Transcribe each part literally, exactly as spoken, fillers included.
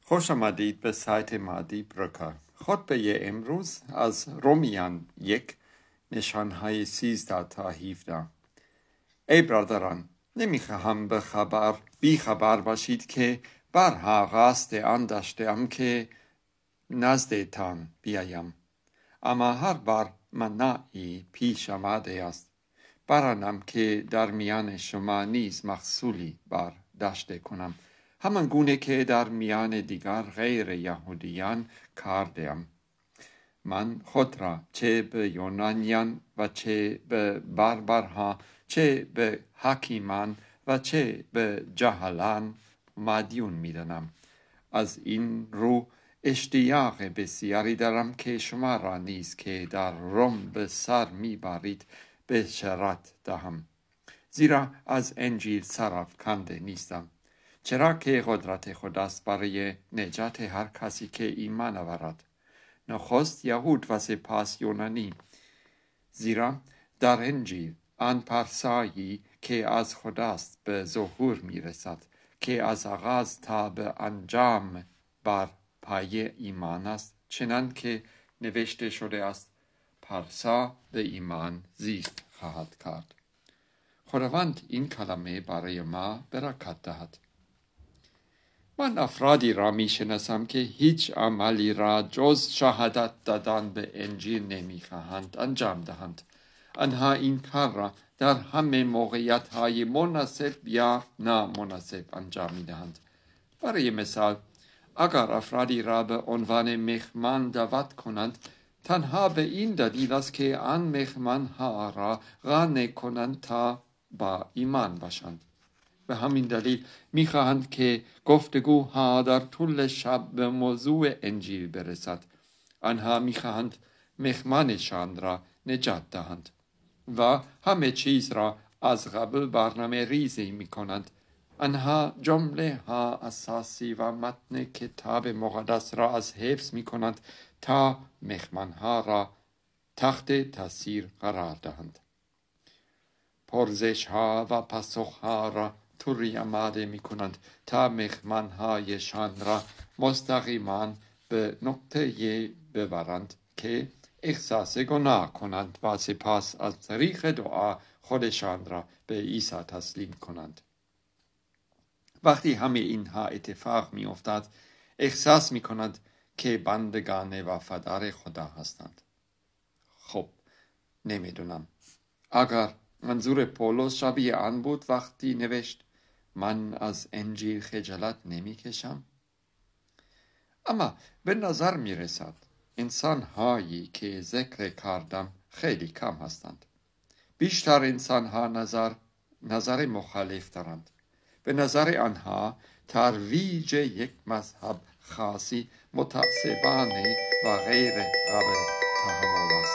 خوش آمدید به سایت مادی برکه. خطبه امروز از رومیان یک نشانهای سیزده تا هفده. ای برادران، نمیخواهم به خبر بی خبر باشید که برها قصد آن داشتم که نزدتان بیایم، اما هر بار منعی پیش آمده است. برانم که در میان شما نیز محصولی بر داشته کنم، همان گونه که در میان دیگر غیر یهودیان کردم. من خود را چه به یونانیان و چه به بربرها، چه به حکیمان و چه به جاهلان مدیون میدانم. از این رو اشتیاق بسیاری دارم که شما را نیز که در روم به سر میبرید بشارت دهم، زیرا از انجیل سرافکنده نیستم، چرا که قدرت خداست برای نجات هر کسی که ایمان آورد، نخست یهود و سپس یونانی. زیرا در انجیل آن پارسایی که از خداست به ظهور میرسد، که از آغاز تا به انجام بر پایه ایمان است، چنان که نوشته شده است: پارسا به ایمان زیست خواهد کرد. خداوند این کلمه برای ما برکت دهد. من افرادی را می شناسم که هیچ عملی را جز شهادت دادن به انجیل نمی خواهند انجام دهند. آنها این کار را در همه موقعیت های مناسب یا نامناسب انجام می دهند. برای مثال، اگر افرادی را به عنوان مهمان دعوت کنند، تنها به این دلیل است که آن مهمان ها را قانع کنند تا با ایمان باشند. به همین دلیل میخواهند که گفتگوها در طول شب به موضوع انجیل برسد. آنها میخواهند مهمانشان را نجات دهند و همه چیز را از قبل برنامه ریزی میکنند. آنها جمله ها اساسی و متن کتاب مقدس را از حفظ میکنند تا مهمان ها را تحت تاثیر قرار دهند. پرسش ها و پاسخ ها را طوری آماده می کنند تا مهمان هایشان را مستقیما به نقطه ببرند که احساس گناه کنند و سپس از طریق دعا خودشان را به عیسی تسلیم کنند. وقتی همه اینها اتفاق می افتد، احساس می کنند که بندگان وفادار خدا هستند. خب، نمیدونم. اگر منظور پولس شبیه آن بود وقتی نوشت من از انجیل خجالت نمی کشم؟ اما به نظر می رسد انسان هایی که ذکر کردم خیلی کم هستند. بیشتر انسان ها نظر, نظر مخالف دارند. به نظر آنها ترویج یک مذهب خاصی متعصبانه و غیر قابل تحمل است.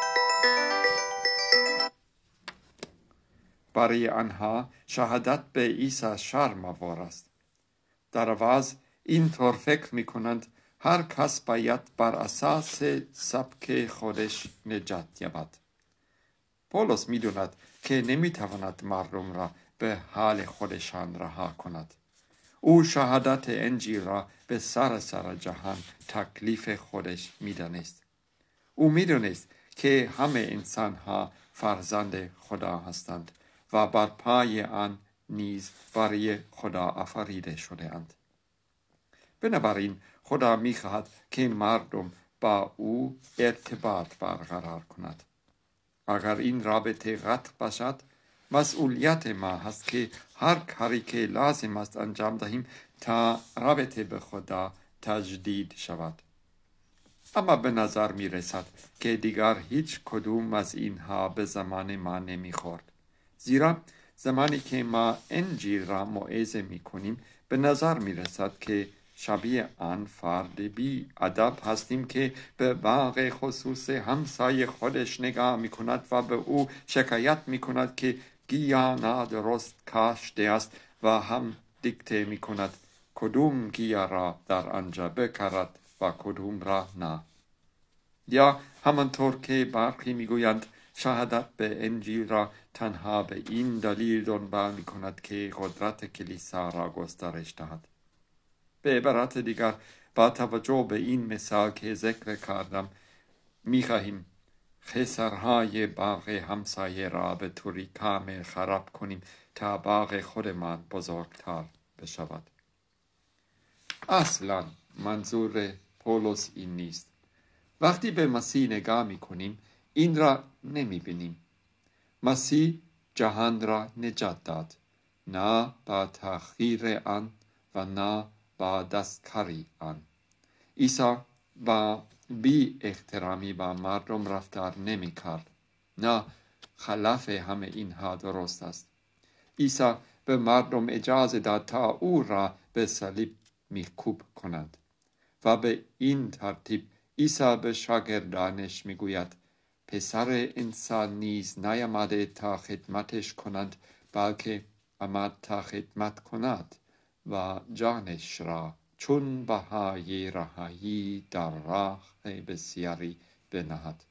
برای آنها شهادت به عیسی شرم‌آور است. در عوض اینطور فکر می کنند هر کس باید بر اساس سبک خودش نجات یابد. پولس می داند که نمی تواند مردم را به حال خودشان رها کند. او شهادت انجیل را به سراسر جهان تکلیف خودش می دانست. او می دانست که همه انسان ها فرزند خدا هستند و بر پای آن نیز برای خدا آفریده شده اند. بنابراین خدا می خواهد که مردم با او ارتباط برقرار کند. اگر این رابطه قطع باشد، مسئولیت ما هست که هر کاری که لازم است انجام دهیم تا رابطه به خدا تجدید شود. اما به نظر می رسد که دیگر هیچ کدوم از اینها به زمان ما نمی خورد. زیرا زمانی که ما انجیل را موعظه می کنیم، به نظر می رسد که شبیه آن فرد بی ادب هستیم که به باغ خصوص همسایه خودش نگاه می کند و به او شکایت می کند که گیاه نادرست کاشته است و هم دیکته می کند کدوم گیاه را در آنجا بکارد و کدوم را نه. یا همانطور که برخی می گویند شهادت به انجیل را تنها به این دلیل دنبال می کند که قدرت کلیسا را گسترش دهد. به عبارت دیگر با توجه به این مثال که ذکر کردم می‌خواهیم خسارهای باغ همسایه را به طوری کامل خراب کنیم تا باغ خودمان بزرگتر بشود. اصلا منظور پولس این نیست. وقتی به مسیح نگاه می‌کنیم این را نمی‌بینیم. مسیح جهان را نجات داد، نه با تأخیر آن و نه با دستکاری آن. عیسی با بی احترامی با مردم رفتار نمی کرد. نه، خلاف همه اینها درست است. عیسی به مردم اجازه داد تا او را به صلیب میکوب کنند و به این ترتیب عیسی به شاگردانش میگوید پسر انسان نیز نیامده تا خدمتش کنند، بلکه آمد تا خدمت کند و جانش را چون بهای رهایی در راه بسیاری بنهد.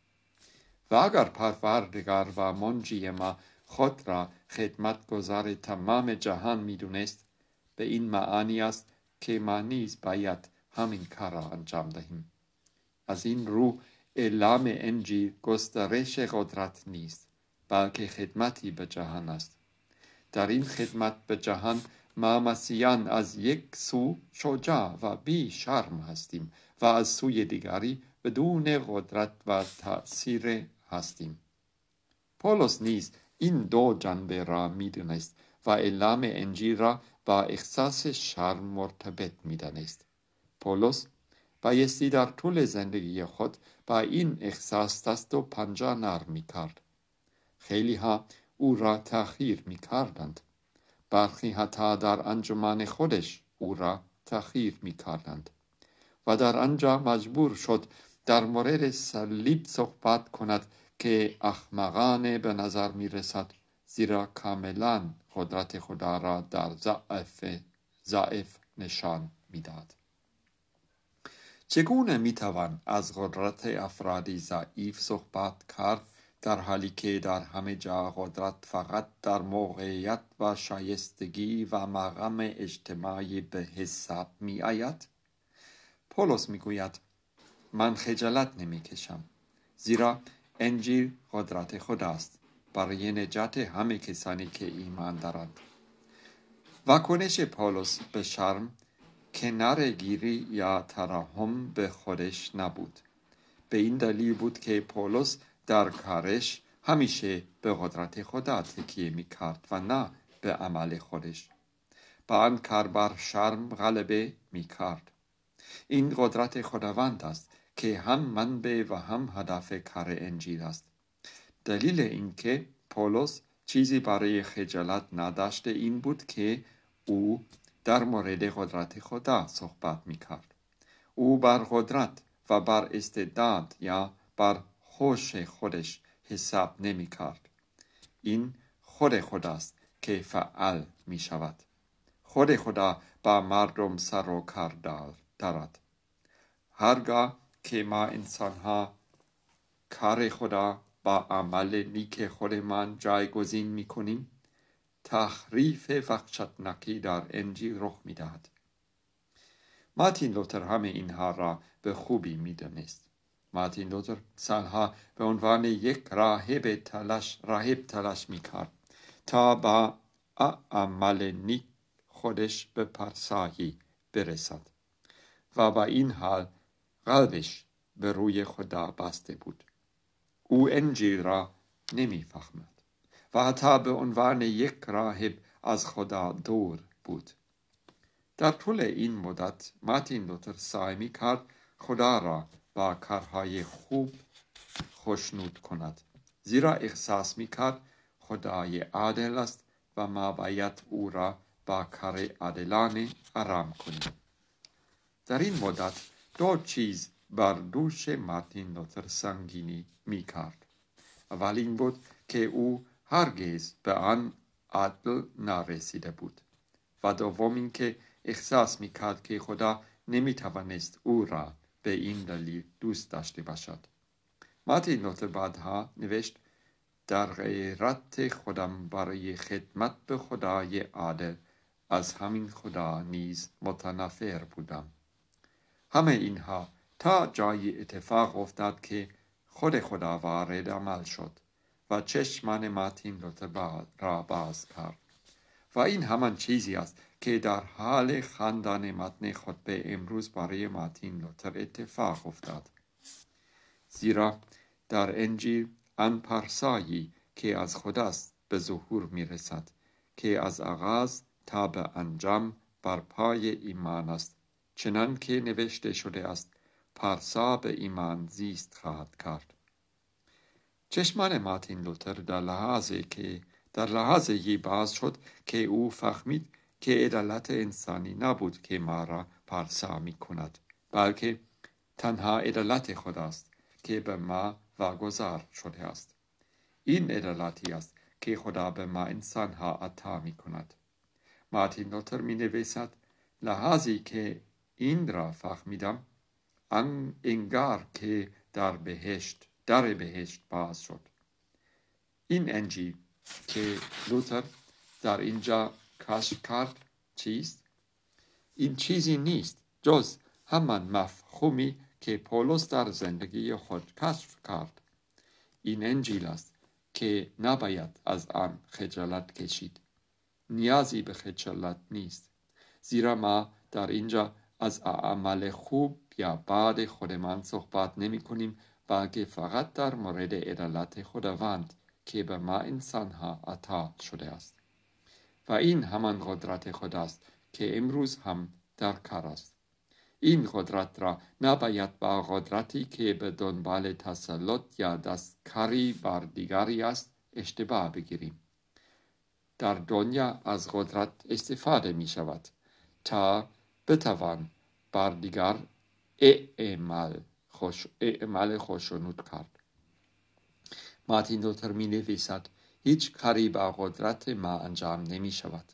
و اگر پروردگار و منجی ما خود را خدمتگزار تمام جهان میدونست، به این معنی است که ما نیز باید همین کار را انجام دهیم. از این رو اعلام انجیل گسترش قدرت نیست، بلکه خدمتی به جهان است. در این خدمت به جهان ما مسیحیان از یک سو شجاع و بی شرم هستیم و از سوی دیگری بدون قدرت و تأثیر هستیم. پولس نیز این دو جنبه را می‌دانست و اعلام انجیل را با احساس شرم مرتبط می‌دانست. پولس بایستی در طول زندگی خود با این احساس دست و پنجه نرم می‌کرد. خیلی ها او را تحقیر می‌کردند. برخی حتی در انجمن خودش او را تحقیر می‌کردند و در آنجا مجبور شد در مورد صلیب صحبت کند که احمقانه به نظر می‌رسد، زیرا کاملا قدرت خدا را در ضعف ضعف نشان می‌داد. چگونه می‌توان از قدرت افرادی ضعیف صحبت کرد در حالی که در همه جا قدرت فقط در موقعیت و شایستگی و مقام اجتماعی به حساب می آید؟ پولس می گوید من خجالت نمی کشم، زیرا انجیل قدرت خداست برای نجات همه کسانی که ایمان دارند. واکنش پولس به شرم کناره‌گیری یا ترحم به خودش نبود. به این دلیل بود که پولس در کارش همیشه به قدرت خدا تکیه می کرد و نه به عمل خودش. با آن کار بر شرم غلبه می کرد. این قدرت خداوند است که هم منبع و هم هدف کار انجیل است. دلیل اینکه پولس چیزی برای خجالت نداشته این بود که او در مورد قدرت خدا صحبت می کرد. او بر قدرت و بر استعداد یا بر هوش خودش حساب نمی کرد. این خود خداست که فعال می شود. خود خدا با مردم سر و کار دارد. هرگاه که ما انسانها کار خدا با عمل نیک خودمان جایگزین می کنیم، تحریف وحشتناکی در انجیل رخ می دهد. مارتین لوتر همه اینها را به خوبی می دانست. مارتین لوتر سالها به عنوان یک راهب تلاش راهب تلاش می کرد تا با عمل نیک خودش به پارسایی برسد و با این حال قلبش به روی خدا بسته بود. او انجیل را نمی فهمد و حتی به عنوان یک راهب از خدا دور بود. در طول این مدت مارتین لوتر سعی می کرد خدا را با کارهای خوب خوشنود کند، زیرا احساس می کرد خدای عادل است و ما باید او را با کار عادلانه آرام کنیم. در این مدت دو چیز بر دوش مارتین لوتر سنگینی می کرد. اول این بود که او هرگز به آن عدل نرسیده بود و دوم این که احساس می کرد که خدا نمی توانست او را به این دلیل دوست داشته باشد. مارتین لوتر بعدها نوشت در غیرت خودم برای خدمت به خدای عادل از همین خدا نیز متنفر بودم. همه اینها تا جایی اتفاق افتاد که خود خدا وارد عمل شد و چشمان مارتین لوتر را باز کرد. و این همان چیزی است که در حال خواندن متن خطبه امروز برای مارتین لوتر اتفاق افتاد. زیرا در انجیل آن پارسایی که از خداست به ظهور می رسد که از آغاز تا به انجام بر پای ایمان است، چنان که نوشته شده است پارسا به ایمان زیست خواهد کرد. چشمان مارتین لوتر در لحظه که در لحظه باز شد که او فهمید که عدالت انسانی نبود که ما را پارسا می کند، بلکه تنها عدالت خداست که به ما واگذار شده است. این عدالتی است که خدا به ما انسانها عطا می کند. مارتین لوتر می نویسد لحظی که این را فهمیدم انگار که در بهشت در بهشت باز شد. این انجیل که لوتر در اینجا کشف کرد چیست؟ این چیزی نیست جز همان مفهومی که پولس در زندگی خود کشف کرد. این انجیل است که نباید از آن خجالت کشید. نیازی به خجالت نیست، زیرا ما در اینجا از اعمال خوب یا بد خودمان صحبت نمی کنیم، بلکه فقط در مورد عدالت خداوند که به ما انسانها عطا شده است. و این همان قدرت خداست که امروز هم در کار است. این قدرت را نباید با قدرتی که به دنبال تسلط یا دستکاری بر دیگری است اشتباه بگیریم. در دنیا از قدرت استفاده می شود تا بتوان بر دیگر اعمال خوش اعمال خشونت کرد. مارتین لوتر می نویسد هیچ کاری با قدرت ما انجام نمی شود.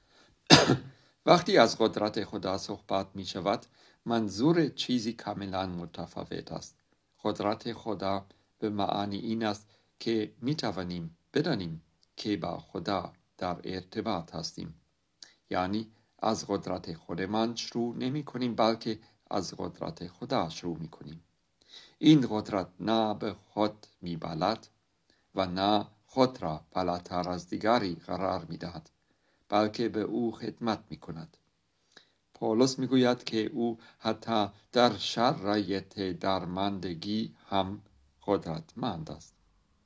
وقتی از قدرت خدا صحبت می شود منظور چیزی کاملا متفاوت است. قدرت خدا به معنی این است که می توانیم بدانیم که با خدا در ارتباط هستیم. یعنی از قدرت خودمان شروع نمی کنیم، بلکه از قدرت خدا شروع می کنیم. این قدرت نه به خود می بالد و نه خود را بالاتر از دیگری قرار می دهد، بلکه به او خدمت می کند. پولس می گوید که او حتی در شرایط درماندگی هم قدرتمند است.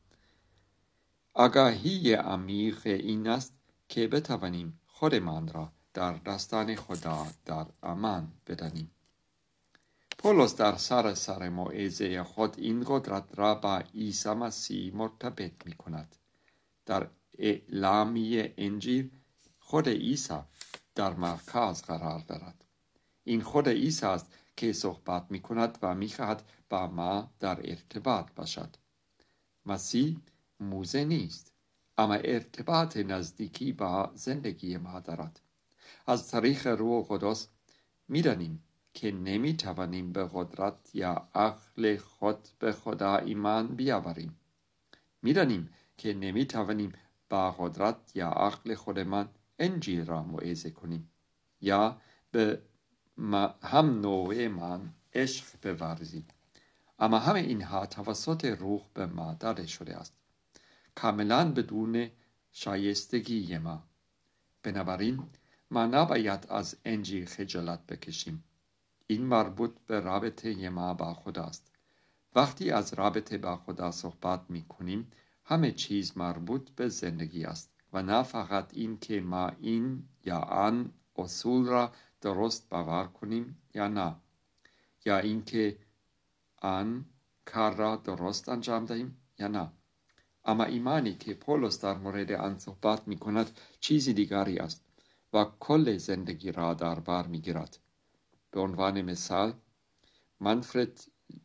آگاهی عمیق این است که بتوانیم خودمان را در دستان خدا در امان بدانیم. پولس در سر سر موعظه خود این قدرت را با عیسی مسیح مرتبط می کند. در اعلامیه انجیل خود عیسی در مرکز قرار دارد. این خود عیسی است که صحبت می کند و می خواهد با ما در ارتباط باشد. مسیح موزه نیست، اما ارتباط نزدیکی با زندگی ما دارد. از طریق روح قدس می دانیم که نمی توانیم به قدرت یا عقل خود به خدا ایمان بیاوریم. می دانیم که نمی توانیم با قدرت یا عقل خودمان انجیل را موعظه کنیم یا به هم نوع من عشق بورزیم. اما همه اینها توسط روح به ما داده شده است، کاملا بدون شایستگی ما. بنابراین ما نباید از انجیل خجالت بکشیم. این مربوط به رابطه ما با خدا است. وقتی از رابطه با خدا صحبت می کنیم همه چیز مربوط به زندگی است و نه فقط این که ما این یا آن اصول را درست باور کنیم یا نه، یا این که آن کار را درست انجام دهیم یا نه. اما ایمانی که پولس در مورد آن صحبت می کند چیزی دیگری است و کل زندگی را در بر می گیرد. به عنوان مثال منفرد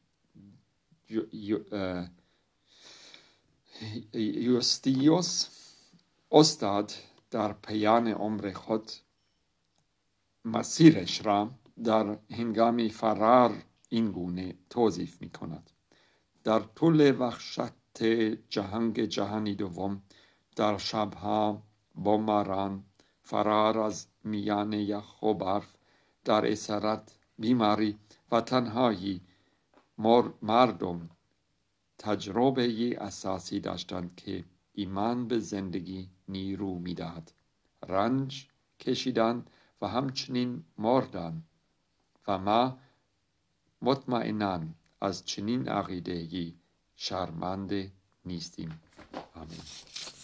یوستیوس استاد در پایان عمر خود مسیرش را در هنگام فرار این گونه توصیف می کند. در طول وحشت جنگ جهانی دوم، در شبها بمباران فرار از میان یخ و برف، در اسارت، بیماری و تنهایی مردم تجربه اساسی داشتند که ایمان به زندگی نیرو میدهد. رنج کشیدن و همچنین مردن و ما مطمئناً از چنین عقیده‌ای شرمنده نیستیم. آمین.